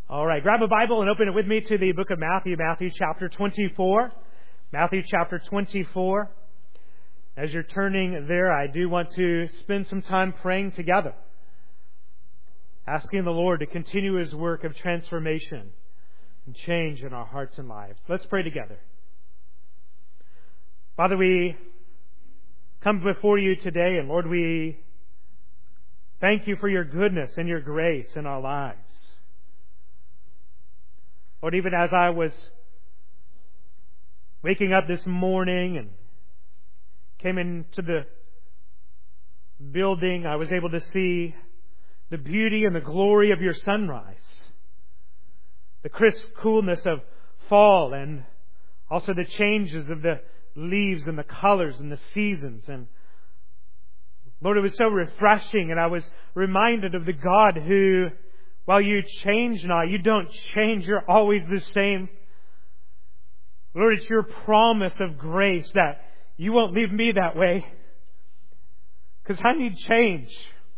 All right, grab a Bible and open it with me to the book of Matthew, Matthew chapter 24. Matthew chapter 24. As you're turning there, I do want to spend some time praying together, asking the Lord to continue His work of transformation and change in our hearts and lives. Let's pray together. Father, we come before You today, and Lord, we thank You for Your goodness and Your grace in our lives. Lord, even as I was waking up this morning and came into the building, I was able to see the beauty and the glory of Your sunrise, the crisp coolness of fall, and also the changes of the leaves and the colors and the seasons. And Lord, it was so refreshing, and I was reminded of the God who, while You change not, You don't change, You're always the same. Lord, it's Your promise of grace that You won't leave me that way, because I need change.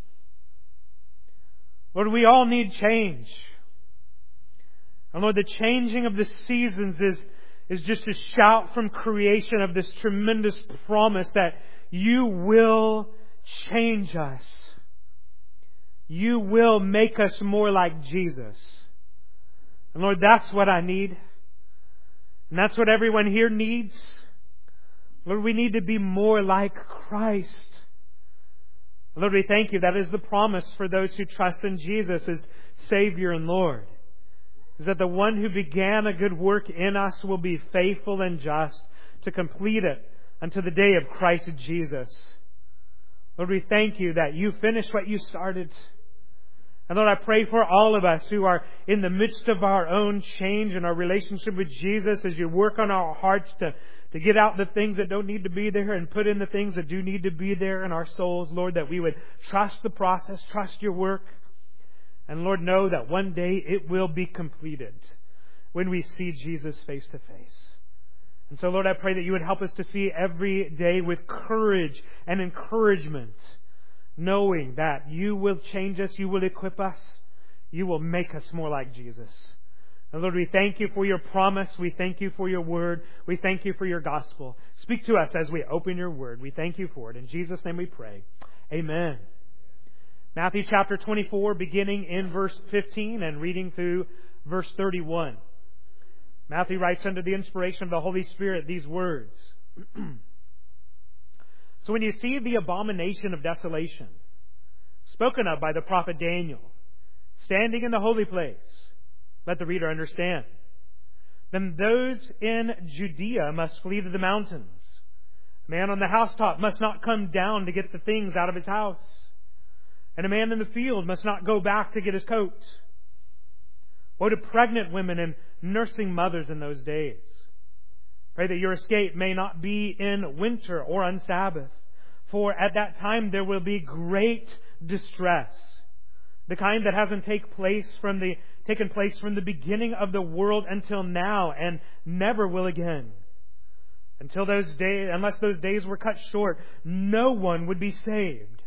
Lord, we all need change. And Lord, the changing of the seasons is just a shout from creation of this tremendous promise that You will change us. You will make us more like Jesus. And Lord, that's what I need. And that's what everyone here needs. Lord, we need to be more like Christ. Lord, we thank You. That is the promise for those who trust in Jesus as Savior and Lord. Is that the one who began a good work in us will be faithful and just to complete it unto the day of Christ Jesus. Lord, we thank You that You finished what You started. And Lord, I pray for all of us who are in the midst of our own change in our relationship with Jesus, as You work on our hearts to get out the things that don't need to be there and put in the things that do need to be there in our souls. Lord, that we would trust the process, trust Your work. And Lord, know that one day it will be completed when we see Jesus face to face. And so Lord, I pray that You would help us to see every day with courage and encouragement, knowing that You will change us, You will equip us, You will make us more like Jesus. And Lord, we thank You for Your promise. We thank You for Your word. We thank You for Your gospel. Speak to us as we open Your word. We thank You for it. In Jesus' name we pray. Amen. Matthew chapter 24, beginning in verse 15 and reading through verse 31. Matthew writes under the inspiration of the Holy Spirit these words. So when you see the abomination of desolation, spoken of by the prophet Daniel, standing in the holy place, let the reader understand. Then those in Judea must flee to the mountains. A man on the housetop must not come down to get the things out of his house. And a man in the field must not go back to get his coat. Woe to pregnant women and nursing mothers in those days. Pray that your escape may not be in winter or on Sabbath, for at that time there will be great distress, the kind that hasn't taken place from the beginning of the world until now, and never will again. Until those days, unless those days were cut short, no one would be saved.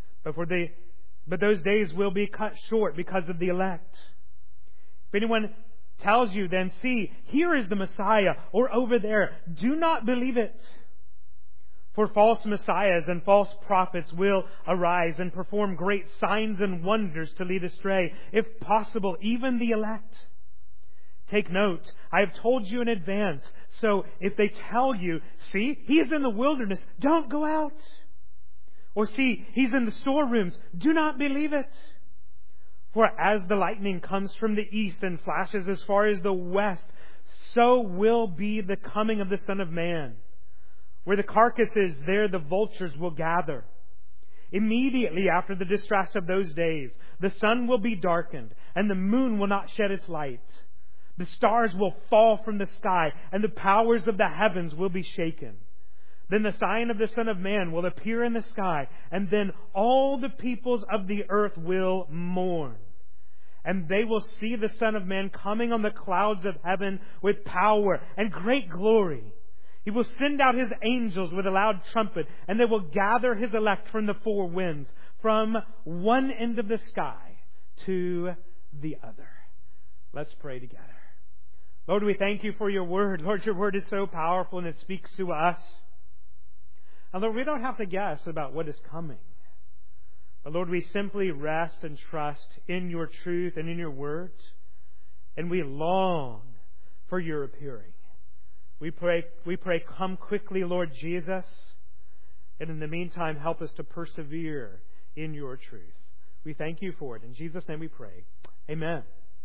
But those days will be cut short because of the elect. If anyone tells you then, see, here is the Messiah, or over there, do not believe it. For false messiahs and false prophets will arise and perform great signs and wonders to lead astray, if possible, even the elect. Take note, I have told you in advance, so if they tell you, see, He is in the wilderness, don't go out. Or see, He's in the storerooms, do not believe it. For as the lightning comes from the east and flashes as far as the west, so will be the coming of the Son of Man. Where the carcass is, there the vultures will gather. Immediately after the distress of those days, the sun will be darkened, and the moon will not shed its light. The stars will fall from the sky, and the powers of the heavens will be shaken. Then the sign of the Son of Man will appear in the sky, and then all the peoples of the earth will mourn. And they will see the Son of Man coming on the clouds of heaven with power and great glory. He will send out His angels with a loud trumpet, and they will gather His elect from the four winds, from one end of the sky to the other. Let's pray together. Lord, we thank you for your word. Lord, your word is so powerful and it speaks to us. And Lord, we don't have to guess about what is coming. But Lord, we simply rest and trust in your truth and in your words. And we long for your appearing. We pray, come quickly, Lord Jesus. And in the meantime, help us to persevere in your truth. We thank you for it. In Jesus' name we pray. Amen.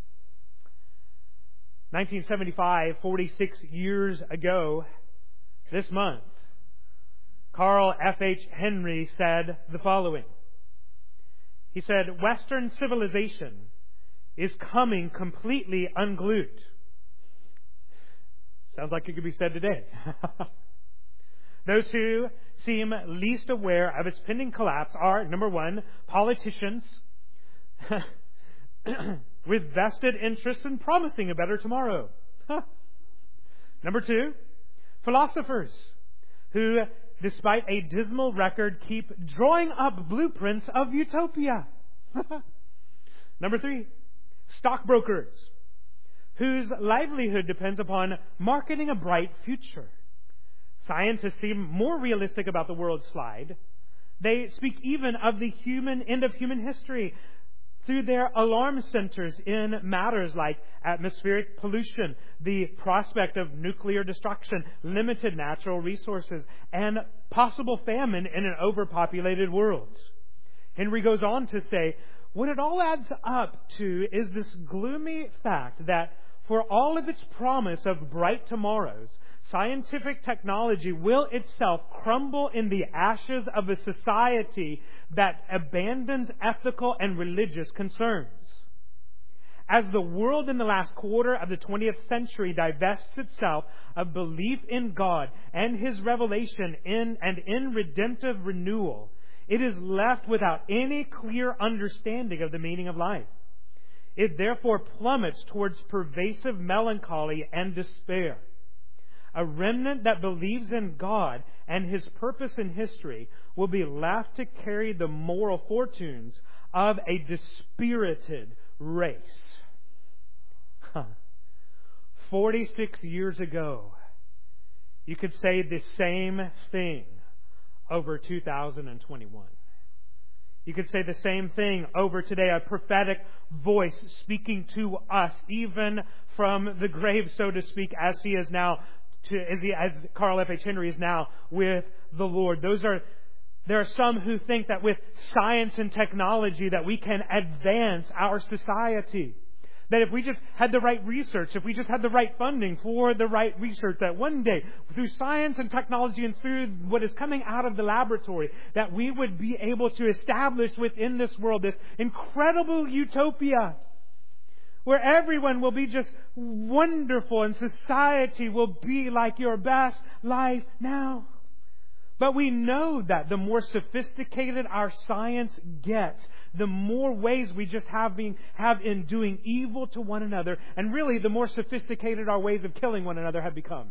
1975, 46 years ago, this month, Carl F.H. Henry said the following. He said, Western civilization is coming completely unglued. Sounds like it could be said today. Those who seem least aware of its pending collapse are, number one, politicians with vested interest in promising a better tomorrow. Number two, philosophers who, despite a dismal record, keep drawing up blueprints of utopia. Number three, stockbrokers whose livelihood depends upon marketing a bright future. Scientists seem more realistic about the world slide. They speak even of the end of human history through their alarm centers in matters like atmospheric pollution, the prospect of nuclear destruction, limited natural resources, and possible famine in an overpopulated world. Henry goes on to say, what it all adds up to is this gloomy fact that for all of its promise of bright tomorrows, scientific technology will itself crumble in the ashes of a society that abandons ethical and religious concerns. As the world in the last quarter of the 20th century divests itself of belief in God and His revelation in redemptive renewal, it is left without any clear understanding of the meaning of life. It therefore plummets towards pervasive melancholy and despair. A remnant that believes in God and His purpose in history will be left to carry the moral fortunes of a dispirited race. 46 years ago, you could say the same thing over 2021. You could say the same thing over today, a prophetic voice speaking to us, even from the grave, so to speak, as he is now, as Carl F.H. Henry is now with the Lord. There are some who think that with science and technology that we can advance our society. That if we just had the right research, if we just had the right funding for the right research, that one day, through science and technology and through what is coming out of the laboratory, that we would be able to establish within this world this incredible utopia where everyone will be just wonderful and society will be like your best life now. But we know that the more sophisticated our science gets, the more ways we just have in doing evil to one another, and really the more sophisticated our ways of killing one another have become.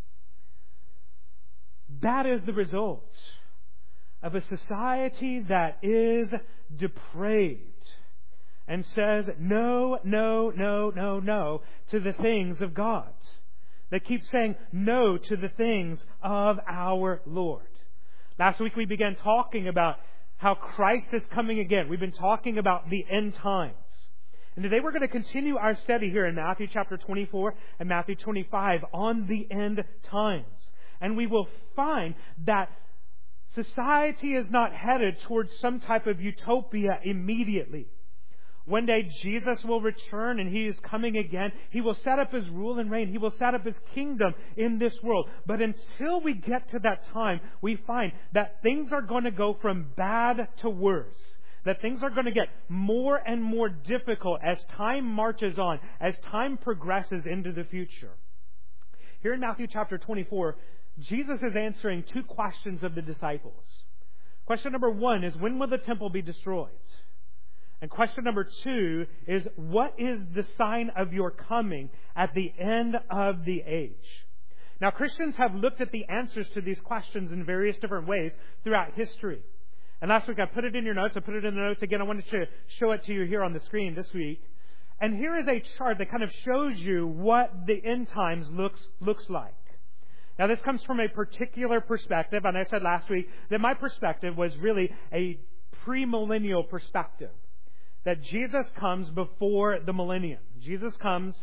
That is the result of a society that is depraved and says no, no, no, no, no to the things of God. They keep saying no to the things of our Lord. Last week we began talking about how Christ is coming again. We've been talking about the end times. And today we're going to continue our study here in Matthew chapter 24 and Matthew 25 on the end times. And we will find that society is not headed towards some type of utopia immediately. One day Jesus will return and He is coming again. He will set up His rule and reign. He will set up His kingdom in this world. But until we get to that time, we find that things are going to go from bad to worse. That things are going to get more and more difficult as time marches on, as time progresses into the future. Here in Matthew chapter 24, Jesus is answering two questions of the disciples. Question number one is, when will the temple be destroyed? And question number two is, what is the sign of your coming at the end of the age? Now, Christians have looked at the answers to these questions in various different ways throughout history. And last week I put it in your notes. I put it in the notes again. I wanted to show it to you here on the screen this week. And here is a chart that kind of shows you what the end times looks like. Now, this comes from a particular perspective, and I said last week that my perspective was really a premillennial perspective. That Jesus comes before the millennium. Jesus comes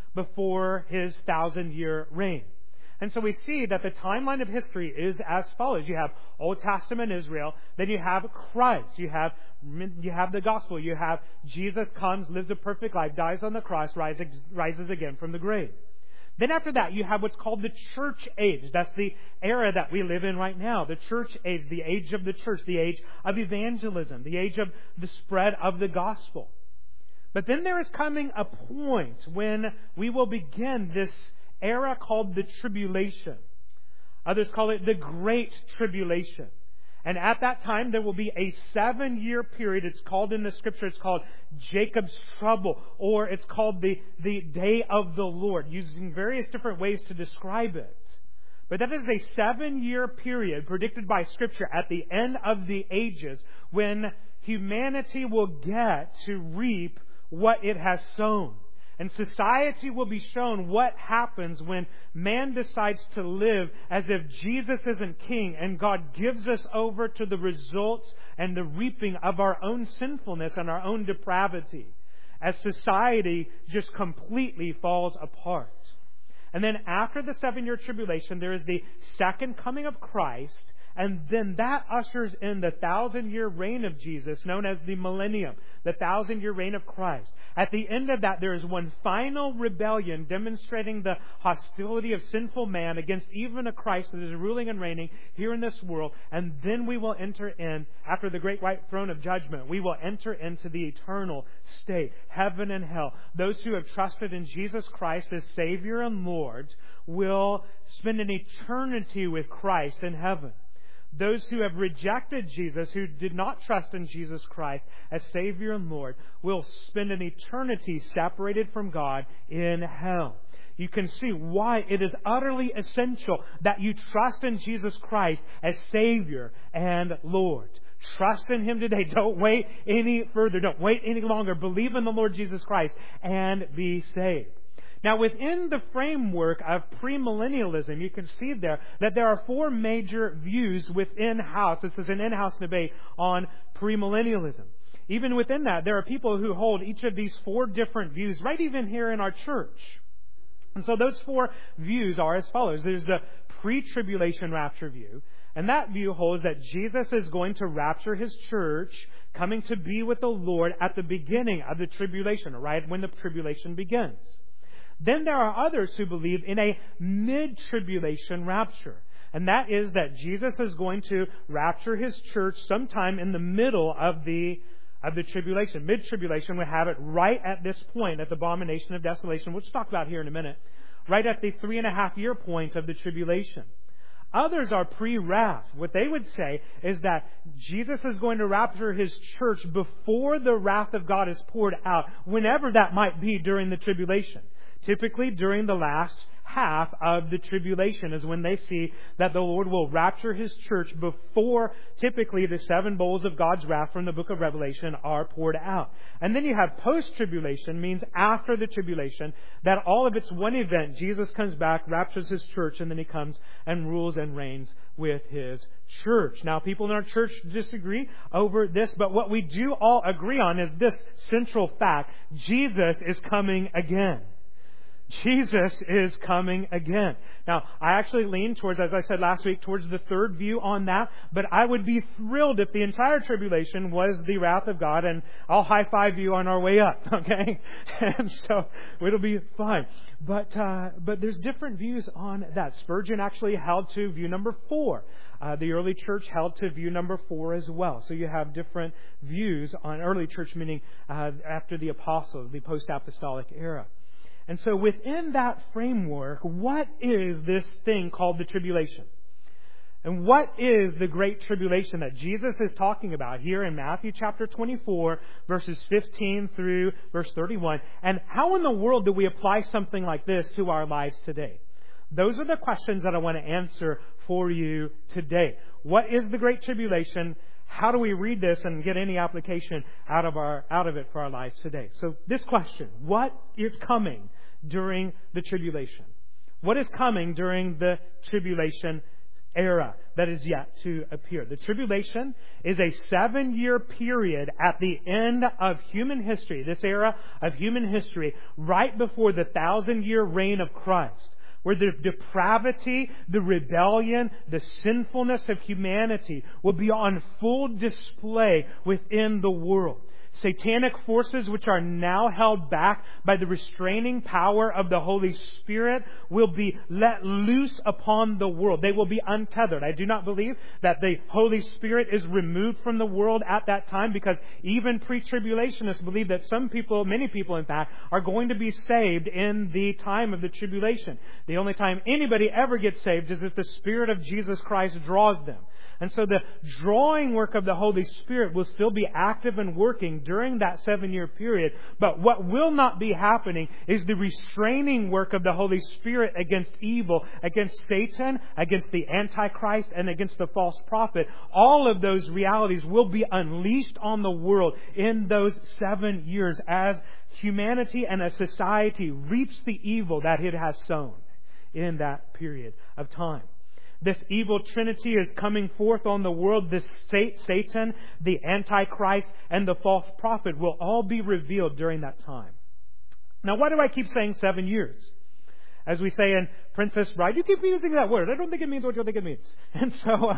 before His 1,000-year reign. And so we see that the timeline of history is as follows. You have Old Testament Israel, then you have Christ, you have the gospel, you have Jesus comes, lives a perfect life, dies on the cross, rises again from the grave. Then after that, you have what's called the church age. That's the era that we live in right now. The church age, the age of the church, the age of evangelism, the age of the spread of the gospel. But then there is coming a point when we will begin this era called the tribulation. Others call it the Great Tribulation. And at that time, there will be a 7-year period. It's called in the Scripture, it's called Jacob's trouble, or it's called the day of the Lord, using various different ways to describe it. But that is a 7-year period predicted by Scripture at the end of the ages when humanity will get to reap what it has sown. And society will be shown what happens when man decides to live as if Jesus isn't king and God gives us over to the results and the reaping of our own sinfulness and our own depravity. As society just completely falls apart. And then after the 7-year tribulation, there is the second coming of Christ. And then that ushers in the 1,000-year reign of Jesus, known as the millennium, the 1,000-year reign of Christ. At the end of that, there is one final rebellion demonstrating the hostility of sinful man against even a Christ that is ruling and reigning here in this world. And then we will enter in, after the great white throne of judgment, we will enter into the eternal state, heaven and hell. Those who have trusted in Jesus Christ as Savior and Lord will spend an eternity with Christ in heaven. Those who have rejected Jesus, who did not trust in Jesus Christ as Savior and Lord, will spend an eternity separated from God in hell. You can see why it is utterly essential that you trust in Jesus Christ as Savior and Lord. Trust in Him today. Don't wait any further. Don't wait any longer. Believe in the Lord Jesus Christ and be saved. Now, within the framework of premillennialism, you can see there that there are 4 major views within house. This is an in-house debate on premillennialism. Even within that, there are people who hold each of these 4 different views, right even here in our church. And so those 4 views are as follows. There's the pre-tribulation rapture view. And that view holds that Jesus is going to rapture His church, coming to be with the Lord at the beginning of the tribulation, right when the tribulation begins. Then there are others who believe in a mid-tribulation rapture. And that is that Jesus is going to rapture His church sometime in the middle of the tribulation. Mid-tribulation, we have it right at this point, at the abomination of desolation, which we'll talk about here in a minute. Right at the 3.5-year point of the tribulation. Others are pre-wrath. What they would say is that Jesus is going to rapture His church before the wrath of God is poured out, whenever that might be during the tribulation. Typically during the last half of the tribulation is when they see that the Lord will rapture His church before typically the 7 bowls of God's wrath from the book of Revelation are poured out. And then you have post-tribulation, means after the tribulation, that all of it's one event. Jesus comes back, raptures His church, and then He comes and rules and reigns with His church. Now, people in our church disagree over this, but what we do all agree on is this central fact. Jesus is coming again. Jesus is coming again. Now, I actually lean towards, as I said last week, towards the third view on that, but I would be thrilled if the entire tribulation was the wrath of God, and I'll high-five you on our way up, okay? And so, it'll be fine. But there's different views on that. Spurgeon actually held to view number 4. The early church held to view number 4 as well. So you have different views on early church, meaning after the apostles, the post-apostolic era. And so within that framework, what is this thing called the tribulation? And what is the great tribulation that Jesus is talking about here in Matthew chapter 24, verses 15 through verse 31? And how in the world do we apply something like this to our lives today? Those are the questions that I want to answer for you today. What is the great tribulation? how do we read this and get any application out of it for our lives today? So this question, what is coming during the tribulation? What is coming during the tribulation era that is yet to appear? The tribulation is a 7-year period at the end of human history, this era of human history, right before the 1,000-year reign of Christ, where the depravity, the rebellion, the sinfulness of humanity will be on full display within the world. Satanic forces, which are now held back by the restraining power of the Holy Spirit, will be let loose upon the world. They will be untethered. I do not believe that the Holy Spirit is removed from the world at that time, because even pre-tribulationists believe that many people in fact, are going to be saved in the time of the tribulation. The only time anybody ever gets saved is if the Spirit of Jesus Christ draws them. And so the drawing work of the Holy Spirit will still be active and working during that 7-year period. But what will not be happening is the restraining work of the Holy Spirit against evil, against Satan, against the Antichrist, and against the false prophet. All of those realities will be unleashed on the world in those 7 years as humanity and as society reaps the evil that it has sown in that period of time. This evil trinity is coming forth on the world. This Satan, the Antichrist, and the false prophet will all be revealed during that time. Now, why do I keep saying 7 years? As we say in Princess Bride, you keep using that word. I don't think it means what you think it means. And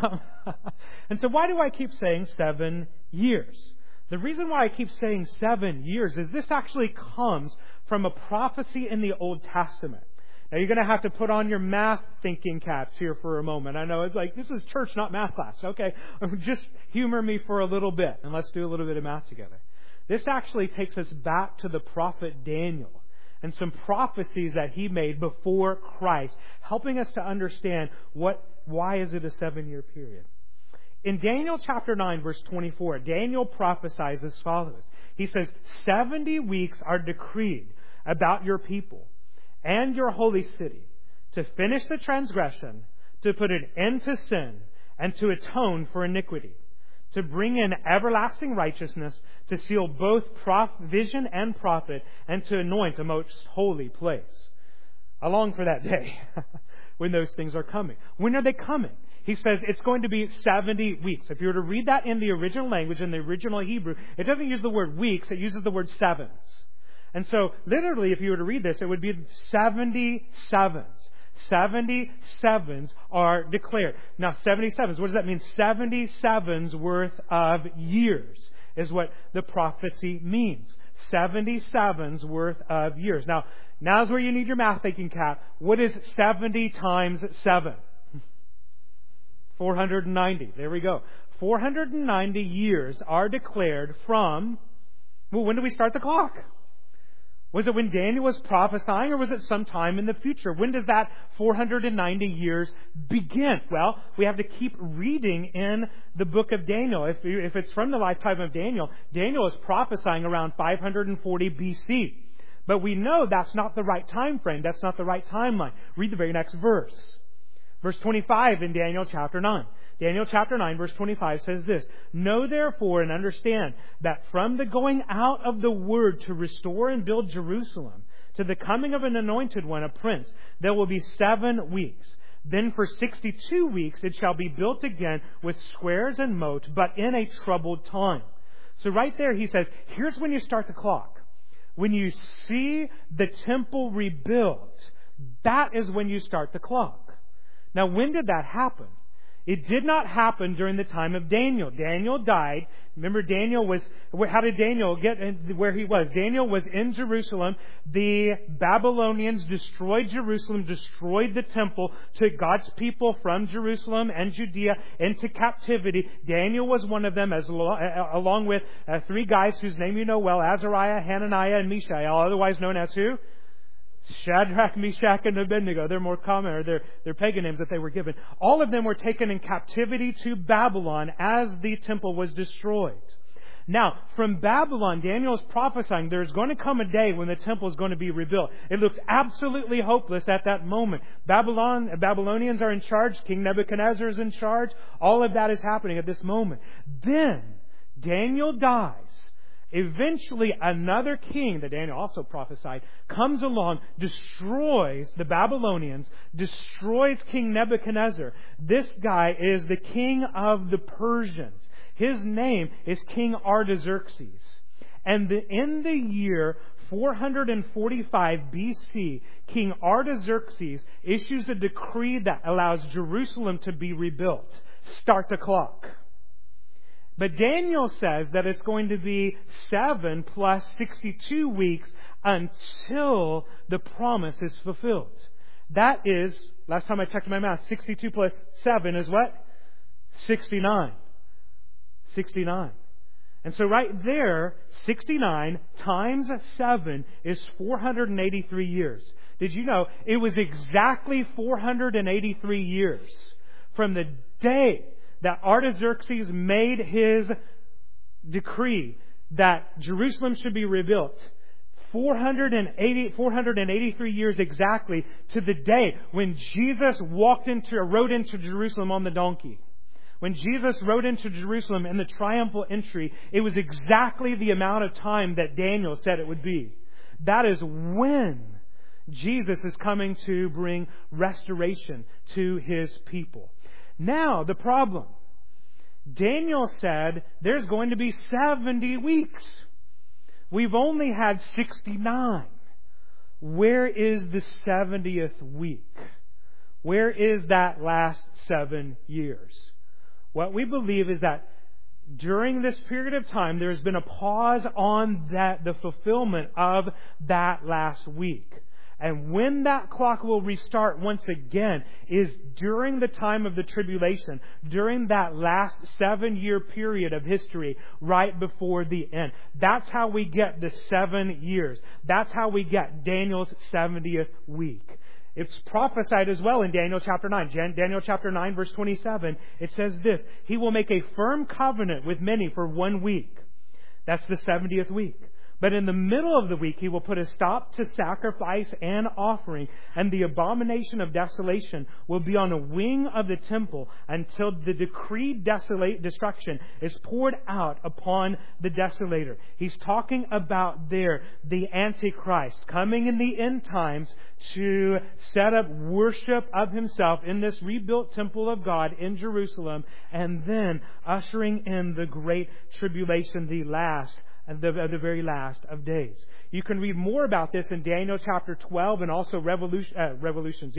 so why do I keep saying 7 years? The reason why I keep saying 7 years is this actually comes from a prophecy in the Old Testament. Now, you're going to have to put on your math thinking caps here for a moment. I know it's like, this is church, not math class. Okay, just humor me for a little bit, and let's do a little bit of math together. This actually takes us back to the prophet Daniel and some prophecies that he made before Christ, helping us to understand why is it a 7-year period. In Daniel chapter 9, verse 24, Daniel prophesies as follows. He says, 70 weeks are decreed about your people and your holy city, to finish the transgression, to put an end to sin, and to atone for iniquity, to bring in everlasting righteousness, to seal both vision and prophet, and to anoint a most holy place. I long for that day when those things are coming. When are they coming? He says it's going to be 70 weeks. If you were to read that in the original language, in the original Hebrew, it doesn't use the word weeks, it uses the word sevens. And so, literally, if you were to read this, it would be 70 sevens. 70 sevens are declared. Now, 70 sevens, what does that mean? 70 sevens worth of years is what the prophecy means. 70 sevens worth of years. Now, now's where you need your math thinking cap. What is 70 times 7? 490. There we go. 490 years are declared from, well, when do we start the clock? Was it when Daniel was prophesying, or was it sometime in the future? When does that 490 years begin? Well, we have to keep reading in the book of Daniel. If it's from the lifetime of Daniel, Daniel is prophesying around 540 BC. But we know that's not the right time frame. That's not the right timeline. Read the very next verse. Verse 25 in Daniel chapter 9. Daniel chapter 9 verse 25 says this, "Know therefore and understand that from the going out of the word to restore and build Jerusalem to the coming of an anointed one, a prince, there will be 7 weeks. Then for 62 weeks it shall be built again with squares and moat, but in a troubled time." So right there he says, here's when you start the clock. When you see the temple rebuilt, that is when you start the clock. Now, when did that happen? It did not happen during the time of Daniel. Daniel died. Remember, how did Daniel get where he was? Daniel was in Jerusalem. The Babylonians destroyed Jerusalem, destroyed the temple, took God's people from Jerusalem and Judea into captivity. Daniel was one of them, along with 3 guys whose name you know well, Azariah, Hananiah, and Mishael, otherwise known as who? Shadrach, Meshach, and Abednego. They're more common, or they're pagan names that they were given. All of them were taken in captivity to Babylon as the temple was destroyed. Now, from Babylon, Daniel is prophesying there's going to come a day when the temple is going to be rebuilt. It looks absolutely hopeless at that moment. Babylonians are in charge. King Nebuchadnezzar is in charge. All of that is happening at this moment. Then, Daniel dies. Eventually, another king that Daniel also prophesied comes along, destroys the Babylonians, destroys King Nebuchadnezzar. This guy is the king of the Persians. His name is King Artaxerxes. And in the year 445 BC, King Artaxerxes issues a decree that allows Jerusalem to be rebuilt. Start the clock. But Daniel says that it's going to be 7 plus 62 weeks until the promise is fulfilled. That is, last time I checked my math, 62 plus 7 is what? 69. 69. And so right there, 69 times 7 is 483 years. Did you know it was exactly 483 years from the day that Artaxerxes made his decree that Jerusalem should be rebuilt? 483 years exactly to the day when Jesus rode into Jerusalem on the donkey. When Jesus rode into Jerusalem in the triumphal entry, it was exactly the amount of time that Daniel said it would be. That is when Jesus is coming to bring restoration to His people. Now, the problem. Daniel said there's going to be 70 weeks. We've only had 69. Where is the 70th week? Where is that last 7 years? What we believe is that during this period of time, there has been a pause on the fulfillment of that last week. And when that clock will restart once again is during the time of the tribulation, during that last 7-year period of history right before the end. That's how we get the 7 years. That's how we get Daniel's 70th week. It's prophesied as well in Daniel chapter 9. Daniel chapter 9 verse 27. It says this: He will make a firm covenant with many for 1 week. That's the 70th week. But in the middle of the week, He will put a stop to sacrifice and offering, and the abomination of desolation will be on a wing of the temple until the decreed destruction is poured out upon the desolator. He's talking about there the Antichrist coming in the end times to set up worship of himself in this rebuilt temple of God in Jerusalem, and then ushering in the great tribulation, the very last of days. You can read more about this in Daniel chapter 12 and also Revelations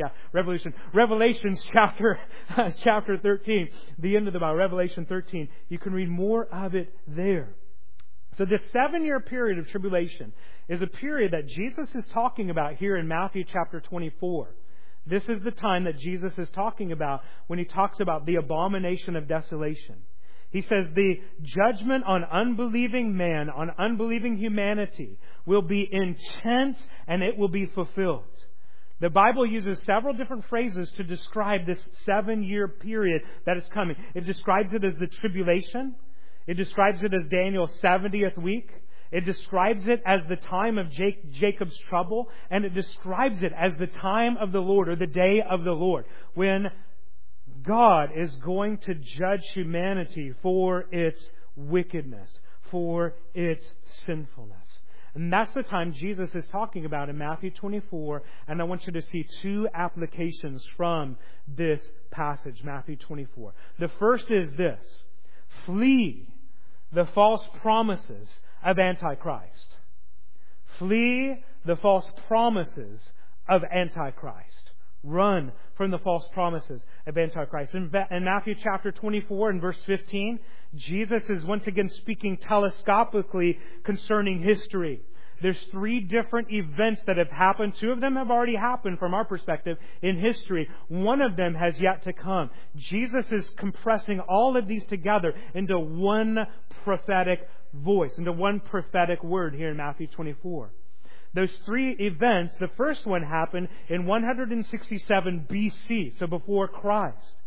chapter 13, the end of the Bible, Revelation 13. You can read more of it there. So this 7-year period of tribulation is a period that Jesus is talking about here in Matthew chapter 24. This is the time that Jesus is talking about when He talks about the abomination of desolation. He says the judgment on unbelieving man, on unbelieving humanity, will be intense and it will be fulfilled. The Bible uses several different phrases to describe this 7-year period that is coming. It describes it as the tribulation. It describes it as Daniel's 70th week. It describes it as the time of Jacob's trouble. And it describes it as the time of the Lord, or the day of the Lord, when God is going to judge humanity for its wickedness, for its sinfulness. And that's the time Jesus is talking about in Matthew 24. And I want you to see 2 applications from this passage, Matthew 24. The first is this: flee the false promises of Antichrist. Flee the false promises of Antichrist. Run from the false promises of Antichrist. In Matthew chapter 24 and verse 15, Jesus is once again speaking telescopically concerning history. There's 3 different events that have happened. 2 of them have already happened from our perspective in history. 1 of them has yet to come. Jesus is compressing all of these together into one prophetic voice, into one prophetic word here in Matthew 24. Those 3 events, the first one happened in 167 BC, so before Christ.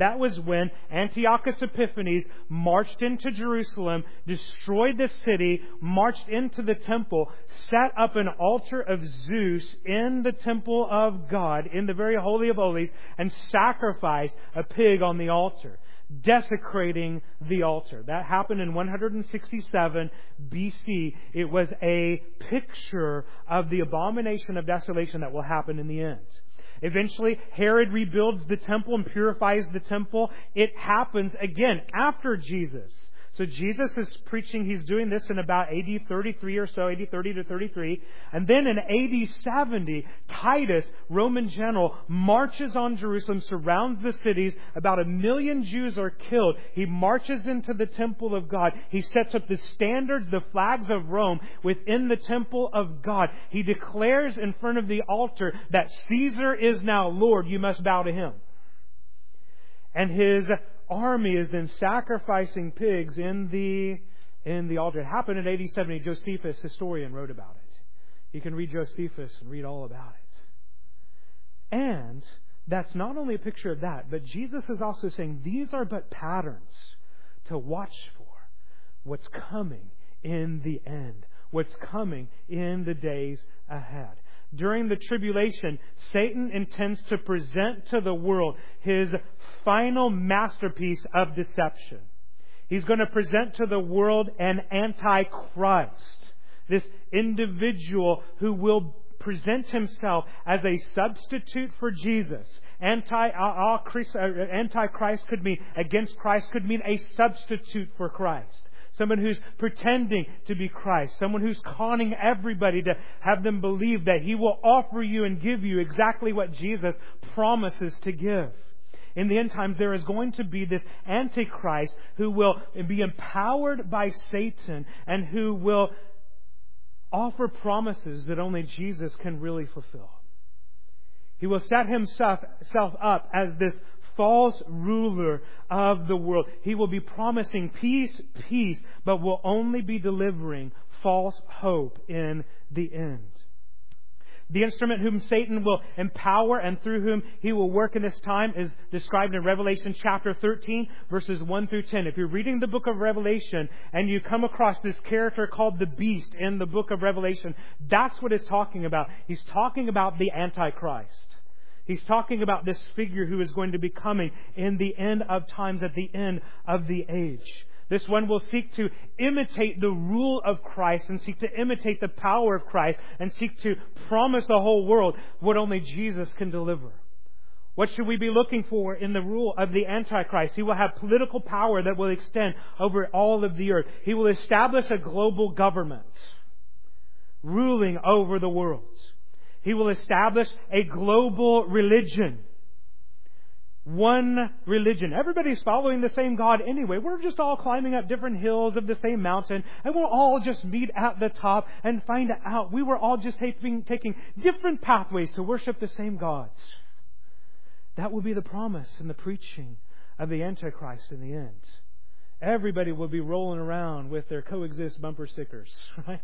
That was when Antiochus Epiphanes marched into Jerusalem, destroyed the city, marched into the temple, set up an altar of Zeus in the temple of God, in the very Holy of Holies, and sacrificed a pig on the altar, desecrating the altar. That happened in 167 BC. It was a picture of the abomination of desolation that will happen in the end. Eventually, Herod rebuilds the temple and purifies the temple. It happens again after Jesus. So Jesus is preaching, he's doing this in about AD 33 or so, AD 30 to 33. And then in AD 70, Titus, Roman general, marches on Jerusalem, surrounds the cities. About 1 million Jews are killed. He marches into the temple of God. He sets up the standards, the flags of Rome within the temple of God. He declares in front of the altar that Caesar is now Lord. You must bow to him. And his army is then sacrificing pigs in the altar. It happened in AD 70. Josephus, historian, wrote about it. You can read Josephus and read all about it. And that's not only a picture of that, but Jesus is also saying these are but patterns to watch for what's coming in the end, what's coming in the days ahead. During the tribulation, Satan intends to present to the world his final masterpiece of deception. He's going to present to the world an Antichrist, this individual who will present himself as a substitute for Jesus. Antichrist could mean, against Christ could mean a substitute for Christ. Someone who's pretending to be Christ. Someone who's conning everybody to have them believe that He will offer you and give you exactly what Jesus promises to give. In the end times, there is going to be this Antichrist who will be empowered by Satan and who will offer promises that only Jesus can really fulfill. He will set himself up as this false ruler of the world. He will be promising peace, but will only be delivering false hope in the end. The instrument whom Satan will empower and through whom he will work in this time is described in Revelation chapter 13, verses 1 through 10. If you're reading the book of Revelation and you come across this character called the Beast in the book of Revelation, that's what it's talking about. He's talking about the Antichrist. He's talking about this figure who is going to be coming in the end of times, at the end of the age. This one will seek to imitate the rule of Christ and seek to imitate the power of Christ and seek to promise the whole world what only Jesus can deliver. What should we be looking for in the rule of the Antichrist? He will have political power that will extend over all of the earth. He will establish a global government ruling over the world. He will establish a global religion. One religion. Everybody's following the same God anyway. We're just all climbing up different hills of the same mountain, and we'll all just meet at the top and find out we were all just taking different pathways to worship the same gods. That will be the promise and the preaching of the Antichrist in the end. Everybody will be rolling around with their coexist bumper stickers, right?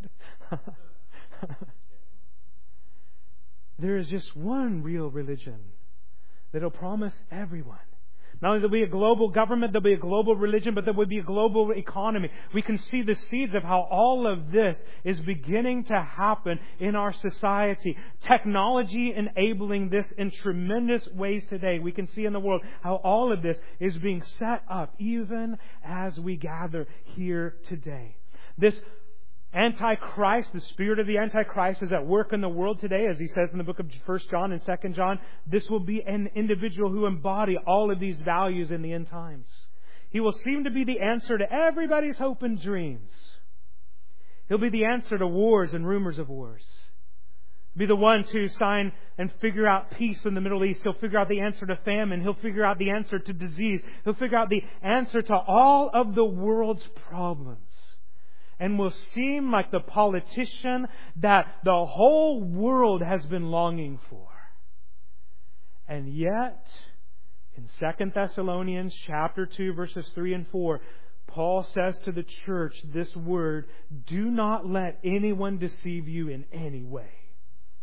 There is just one real religion that will promise everyone. Not only there'll be a global government, there'll be a global religion, but there will be a global economy. We can see the seeds of how all of this is beginning to happen in our society. Technology enabling this in tremendous ways today. We can see in the world how all of this is being set up even as we gather here today. This Antichrist, the spirit of the Antichrist is at work in the world today, as he says in the book of 1 John and 2 John. This will be an individual who embody all of these values in the end times. He will seem to be the answer to everybody's hope and dreams. He'll be the answer to wars and rumors of wars. He'll be the one to sign and figure out peace in the Middle East. He'll figure out the answer to famine. He'll figure out the answer to disease. He'll figure out the answer to all of the world's problems. And will seem like the politician that the whole world has been longing for. And yet, in 2 Thessalonians chapter 2, verses 3 and 4, Paul says to the church this word, "Do not let anyone deceive you in any way.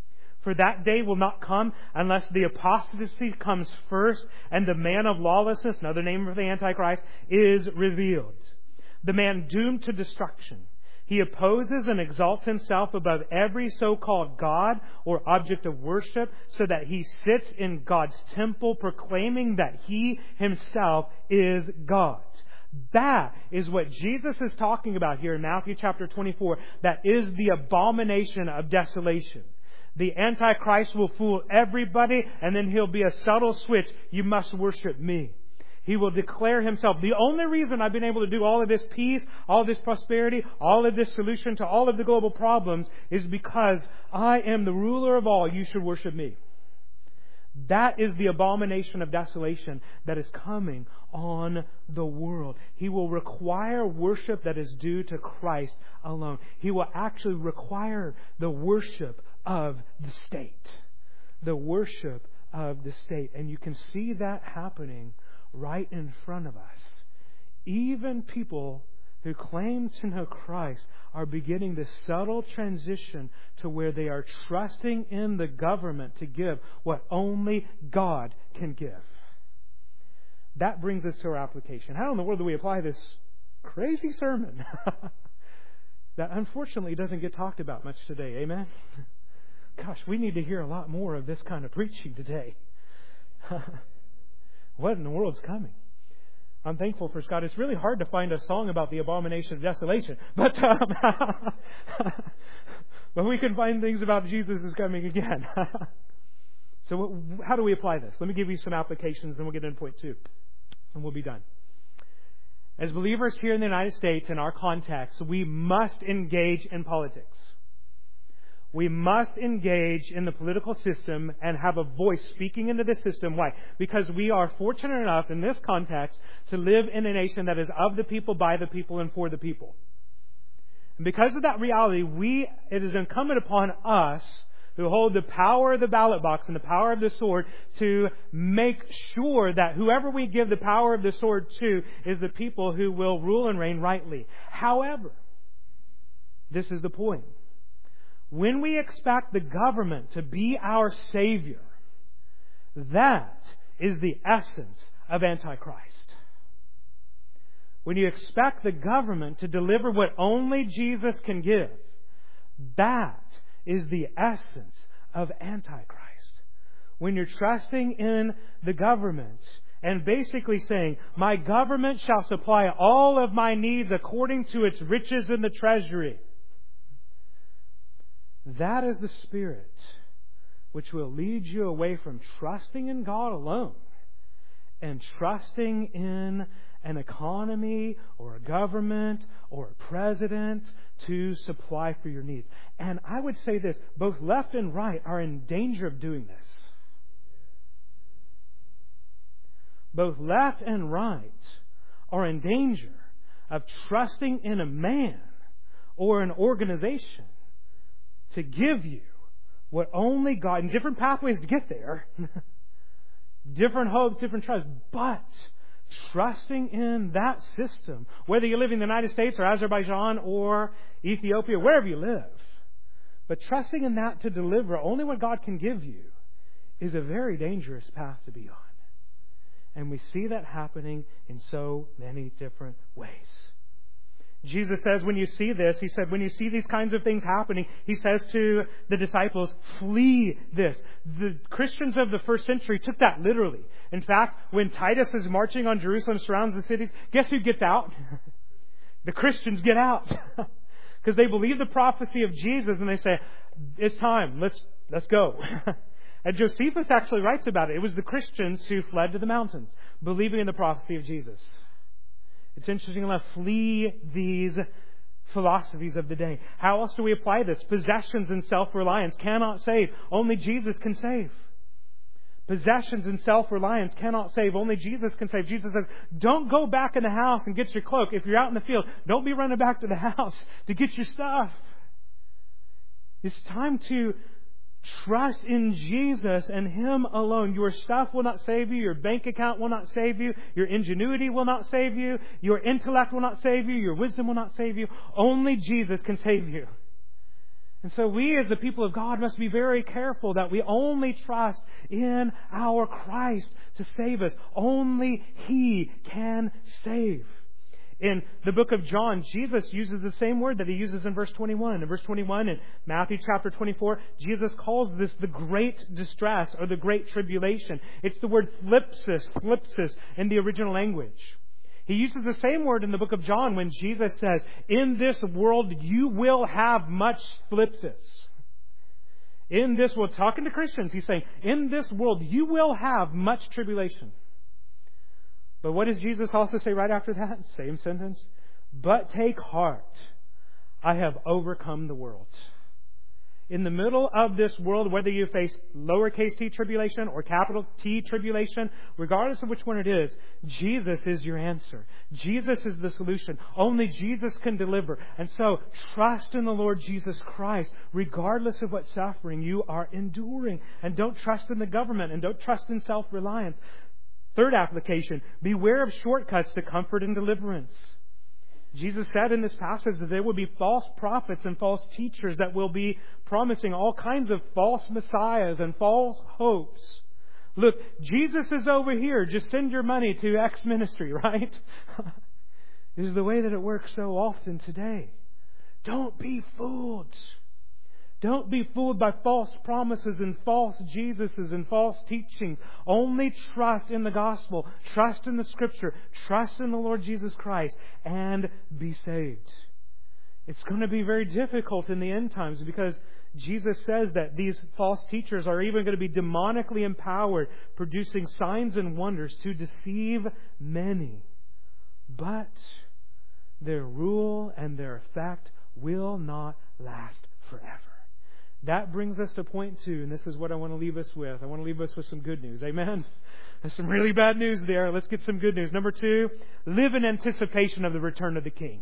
For that day will not come unless the apostasy comes first and the man of lawlessness, another name for the Antichrist, is revealed. The man doomed to destruction. He opposes and exalts himself above every so-called God or object of worship, so that he sits in God's temple proclaiming that he himself is God. That is what Jesus is talking about here in Matthew chapter 24. That is the abomination of desolation. The Antichrist will fool everybody, and then he'll be a subtle switch. You must worship me. He will declare himself. The only reason I've been able to do all of this peace, all of this prosperity, all of this solution to all of the global problems is because I am the ruler of all. You should worship me. That is the abomination of desolation that is coming on the world. He will require worship that is due to Christ alone. He will actually require the worship of the state. The worship of the state. And you can see that happening right in front of us. Even people who claim to know Christ are beginning this subtle transition to where they are trusting in the government to give what only God can give. That brings us to our application. How in the world do we apply this crazy sermon that unfortunately doesn't get talked about much today? Amen? Gosh, we need to hear a lot more of this kind of preaching today. What in the world's coming? I'm thankful for Scott. It's really hard to find a song about the abomination of desolation. But we can find things about Jesus is coming again. So how do we apply this? Let me give you some applications, then we'll get into point 2. And we'll be done. As believers here in the United States, in our context, we must engage in politics. We must engage in the political system and have a voice speaking into the system. Why? Because we are fortunate enough in this context to live in a nation that is of the people, by the people, and for the people. And because of that reality, it is incumbent upon us who hold the power of the ballot box and the power of the sword to make sure that whoever we give the power of the sword to is the people who will rule and reign rightly. However, this is the point. When we expect the government to be our Savior, that is the essence of Antichrist. When you expect the government to deliver what only Jesus can give, that is the essence of Antichrist. When you're trusting in the government and basically saying, my government shall supply all of my needs according to its riches in the treasury, that is the spirit which will lead you away from trusting in God alone and trusting in an economy or a government or a president to supply for your needs. And I would say this, both left and right are in danger of doing this. Both left and right are in danger of trusting in a man or an organization to give you what only God, and different pathways to get there, different hopes, different trusts, but trusting in that system, whether you live in the United States or Azerbaijan or Ethiopia, wherever you live, but trusting in that to deliver only what God can give you is a very dangerous path to be on. And we see that happening in so many different ways. Jesus says when you see this, He said, when you see these kinds of things happening, He says to the disciples, flee this. The Christians of the first century took that literally. In fact, when Titus is marching on Jerusalem, surrounds the cities, guess who gets out? The Christians get out. Because they believe the prophecy of Jesus and they say, it's time, let's go. And Josephus actually writes about it. It was the Christians who fled to the mountains, believing in the prophecy of Jesus. It's interesting enough, flee these philosophies of the day. How else do we apply this? Possessions and self-reliance cannot save. Only Jesus can save. Possessions and self-reliance cannot save. Only Jesus can save. Jesus says, don't go back in the house and get your cloak. If you're out in the field, don't be running back to the house to get your stuff. It's time to trust in Jesus and Him alone. Your stuff will not save you. Your bank account will not save you. Your ingenuity will not save you. Your intellect will not save you. Your wisdom will not save you. Only Jesus can save you. And so we as the people of God must be very careful that we only trust in our Christ to save us. Only He can save. In the book of John, Jesus uses the same word that He uses in verse 21. In verse 21 in Matthew chapter 24, Jesus calls this the great distress or the great tribulation. It's the word thlipsis in the original language. He uses the same word in the book of John when Jesus says, in this world you will have much thlipsis. In this world, talking to Christians, He's saying, in this world you will have much tribulation. But what does Jesus also say right after that? Same sentence. But take heart, I have overcome the world. In the middle of this world, whether you face lowercase t tribulation or capital T tribulation, regardless of which one it is, Jesus is your answer. Jesus is the solution. Only Jesus can deliver. And so, trust in the Lord Jesus Christ, regardless of what suffering you are enduring. And don't trust in the government, and don't trust in self-reliance. Third application, beware of shortcuts to comfort and deliverance. Jesus said in this passage that there will be false prophets and false teachers that will be promising all kinds of false messiahs and false hopes. Look, Jesus is over here. Just send your money to X ministry, right? This is the way that it works so often today. Don't be fooled. Don't be fooled by false promises and false Jesuses and false teachings. Only trust in the gospel. Trust in the Scripture. Trust in the Lord Jesus Christ and be saved. It's going to be very difficult in the end times because Jesus says that these false teachers are even going to be demonically empowered, producing signs and wonders to deceive many. But their rule and their effect will not last forever. That brings us to point 2, and this is what I want to leave us with. I want to leave us with some good news. Amen? There's some really bad news there. Let's get some good news. Number 2, live in anticipation of the return of the King.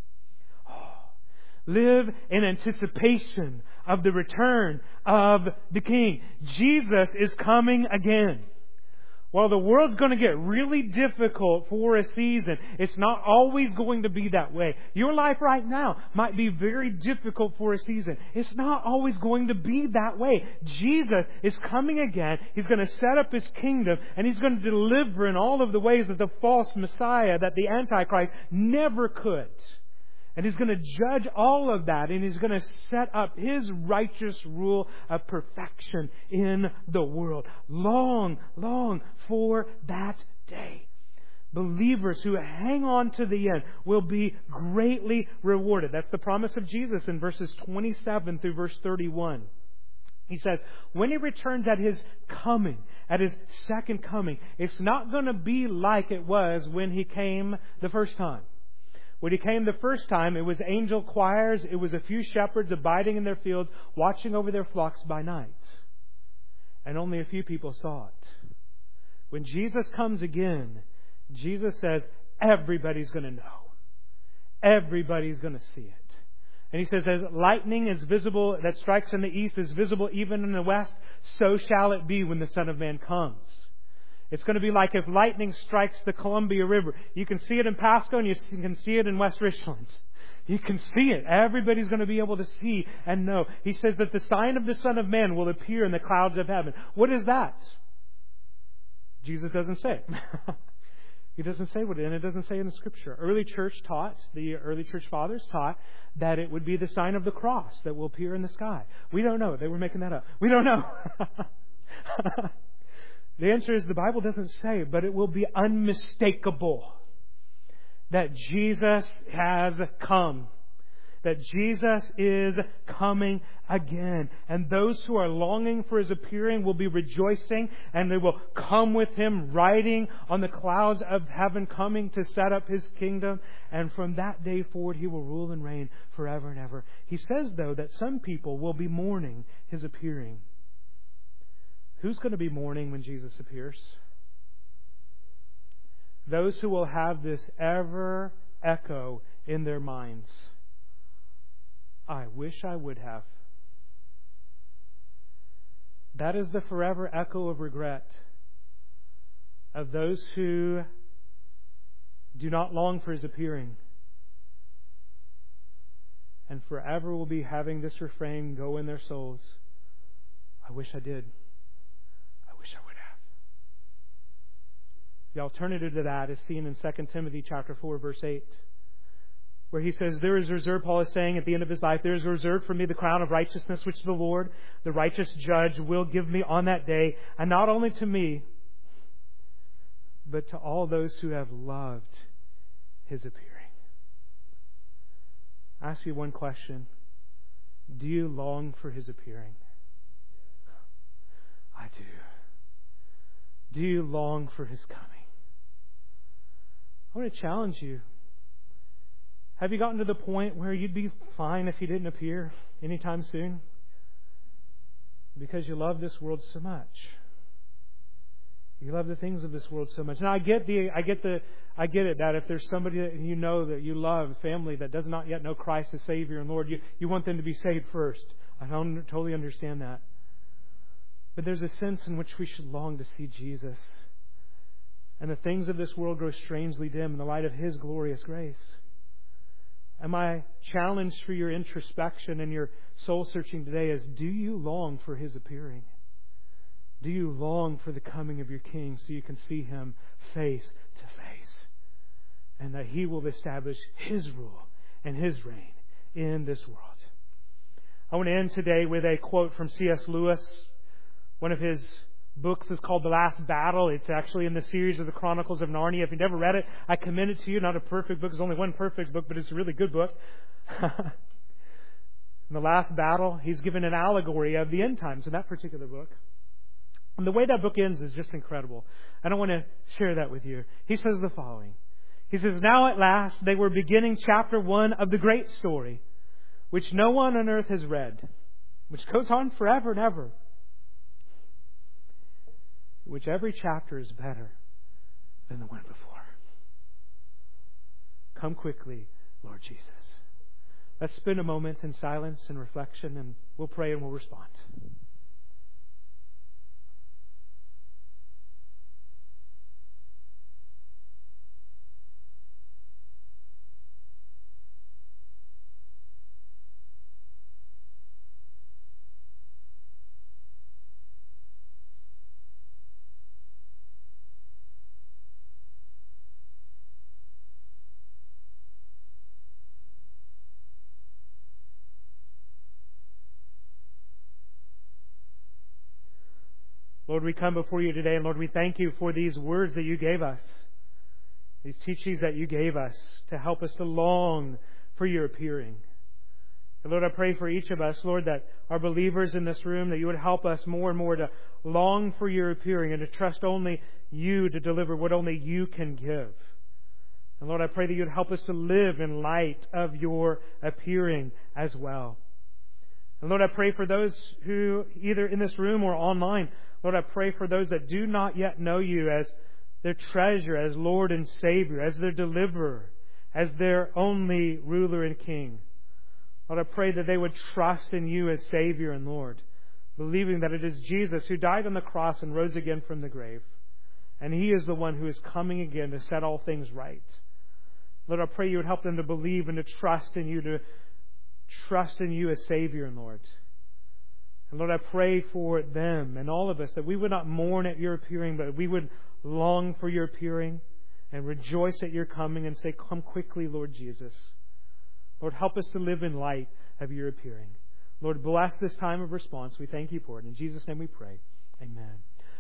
Live in anticipation of the return of the King. Jesus is coming again. While the world's going to get really difficult for a season, it's not always going to be that way. Your life right now might be very difficult for a season. It's not always going to be that way. Jesus is coming again. He's going to set up His kingdom, and He's going to deliver in all of the ways that the false Messiah, that the Antichrist never could. And He's going to judge all of that, and He's going to set up His righteous rule of perfection in the world. Long, long for that day. Believers who hang on to the end will be greatly rewarded. That's the promise of Jesus in verses 27 through verse 31. He says, when He returns at His coming, at His second coming, it's not going to be like it was when He came the first time. When He came the first time, it was angel choirs, it was a few shepherds abiding in their fields, watching over their flocks by night. And only a few people saw it. When Jesus comes again, Jesus says, everybody's going to know. Everybody's going to see it. And He says, as lightning is visible, that strikes in the east, is visible even in the west, so shall it be when the Son of Man comes. It's going to be like if lightning strikes the Columbia River. You can see it in Pasco and you can see it in West Richland. You can see it. Everybody's going to be able to see and know. He says that the sign of the Son of Man will appear in the clouds of heaven. What is that? Jesus doesn't say. He doesn't say what, and it doesn't say in the Scripture. The early church fathers taught that it would be the sign of the cross that will appear in the sky. We don't know. They were making that up. We don't know. The answer is the Bible doesn't say, but it will be unmistakable that Jesus has come. That Jesus is coming again. And those who are longing for His appearing will be rejoicing, and they will come with Him riding on the clouds of heaven, coming to set up His kingdom. And from that day forward, He will rule and reign forever and ever. He says, though, that some people will be mourning His appearing. Who's going to be mourning when Jesus appears? Those who will have this ever echo in their minds. I wish I would have. That is the forever echo of regret of those who do not long for His appearing. and forever will be having this refrain go in their souls. I wish I did. I wish I would have. The alternative to that is seen in 2 Timothy chapter 4, verse 8, where he says, there is reserved, Paul is saying at the end of his life, there is reserved for me the crown of righteousness, which the Lord, the righteous judge, will give me on that day, and not only to me, but to all those who have loved His appearing. I ask you one question. Do you long for His appearing? I do. Do you long for His coming? I want to challenge you. Have you gotten to the point where you'd be fine if He didn't appear anytime soon? Because you love this world so much. You love the things of this world so much. Now I get it that if there's somebody that you know that you love, family that does not yet know Christ as Savior and Lord, you want them to be saved first. I don't totally understand that. But there's a sense in which we should long to see Jesus. And the things of this world grow strangely dim in the light of His glorious grace. And my challenge for your introspection and your soul searching today is, do you long for His appearing? Do you long for the coming of your King so you can see Him face to face? And that He will establish His rule and His reign in this world. I want to end today with a quote from C.S. Lewis. One of his books is called The Last Battle. It's actually in the series of the Chronicles of Narnia. If you've never read it, I commend it to you. Not a perfect book. There's only one perfect book, but it's a really good book. In The Last Battle, he's given an allegory of the end times in that particular book. And the way that book ends is just incredible. I don't want to share that with you. He says the following. He says, now at last they were beginning chapter 1 of the great story, which no one on earth has read, which goes on forever and ever, which every chapter is better than the one before. Come quickly, Lord Jesus. Let's spend a moment in silence and reflection, and we'll pray and we'll respond. Lord, we come before you today, and Lord, we thank you for these words that you gave us, these teachings that you gave us to help us to long for your appearing. And Lord, I pray for each of us, Lord, that our believers in this room, that you would help us more and more to long for your appearing and to trust only you to deliver what only you can give. And Lord, I pray that you would help us to live in light of your appearing as well. And Lord, I pray for those who, either in this room or online, Lord, I pray for those that do not yet know you as their treasure, as Lord and Savior, as their deliverer, as their only ruler and King. Lord, I pray that they would trust in you as Savior and Lord, believing that it is Jesus who died on the cross and rose again from the grave. And He is the one who is coming again to set all things right. Lord, I pray you would help them to believe and to trust in you as Savior and Lord. And Lord, I pray for them and all of us that we would not mourn at your appearing, but we would long for your appearing and rejoice at your coming and say, come quickly, Lord Jesus. Lord, help us to live in light of your appearing. Lord, bless this time of response. We thank you for it. In Jesus' name we pray. Amen.